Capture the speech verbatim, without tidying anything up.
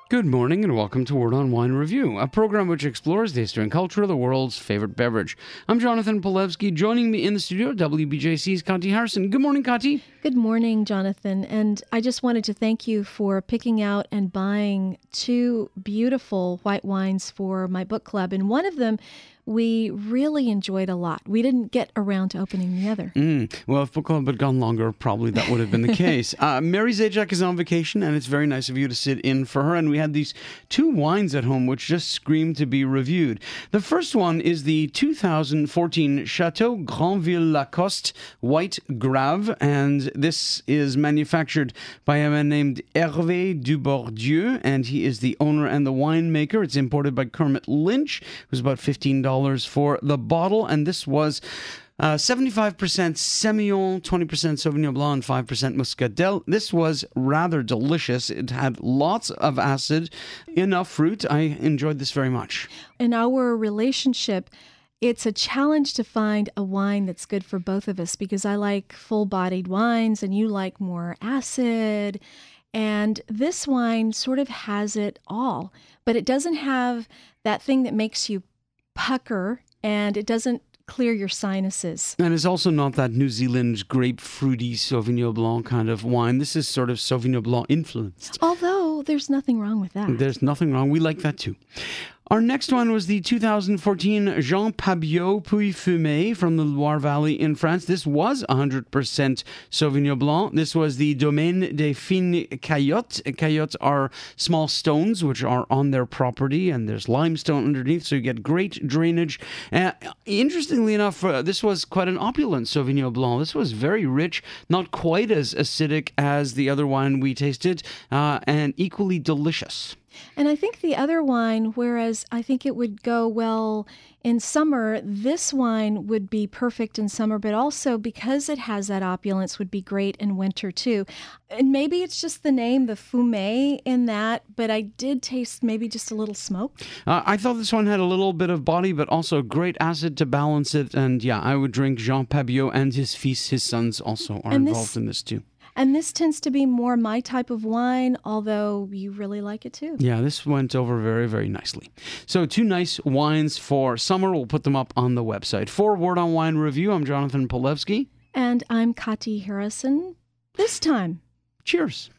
Good morning and welcome to Word on Wine Review, a program which explores the history and culture of the world's favorite beverage. I'm Jonathan Polewski. Joining me in the studio, W B J C's Kati Harrison. Good morning, Kati. Good morning, Jonathan. And I just wanted to thank you for picking out and buying two beautiful white wines for my book club. And one of them we really enjoyed a lot. We didn't get around to opening the other. Mm. Well, if book club had gone longer, probably that would have been the case. Uh, Mary Zajac is on vacation, and it's very nice of you to sit in for her. And we had these two wines at home which just scream to be reviewed. The first one is the two thousand fourteen Chateau Granville-Lacoste White Grave, and this is manufactured by a man named Hervé Dubourdieu, and he is the owner and the winemaker. It's imported by Kermit Lynch. It was about fifteen dollars for the bottle, and this was uh, seventy-five percent Semillon, twenty percent Sauvignon Blanc, and five percent Muscadel. This was rather delicious. It had lots of acid, enough fruit. I enjoyed this very much. In our relationship, it's a challenge to find a wine that's good for both of us because I like full-bodied wines and you like more acid. And this wine sort of has it all, but it doesn't have that thing that makes you pucker, and it doesn't clear your sinuses. And it's also not that New Zealand grapefruity Sauvignon Blanc kind of wine. This is sort of Sauvignon Blanc influenced. Although there's nothing wrong with that. There's nothing wrong. We like that too. Our next one was the two thousand fourteen Jean Pabiot Puy-Fumé from the Loire Valley in France. This was one hundred percent Sauvignon Blanc. This was the Domaine des Fines Caillottes. Caillottes are small stones which are on their property, and there's limestone underneath, so you get great drainage. Uh, interestingly enough, uh, this was quite an opulent Sauvignon Blanc. This was very rich, not quite as acidic as the other wine we tasted, uh, and equally delicious. And I think the other wine, whereas I think it would go well in summer, this wine would be perfect in summer, but also because it has that opulence would be great in winter too. And maybe it's just the name, the fumé in that, but I did taste maybe just a little smoke. Uh, I thought this one had a little bit of body, but also great acid to balance it. And yeah, I would drink Jean Pabiot, and his fils, his sons also are and involved this, in this too. And this tends to be more my type of wine, although you really like it too. Yeah, this went over very, very nicely. So two nice wines for summer. We'll put them up on the website. For Word on Wine Review, I'm Jonathan Polewski. And I'm Kati Harrison. This time. Cheers.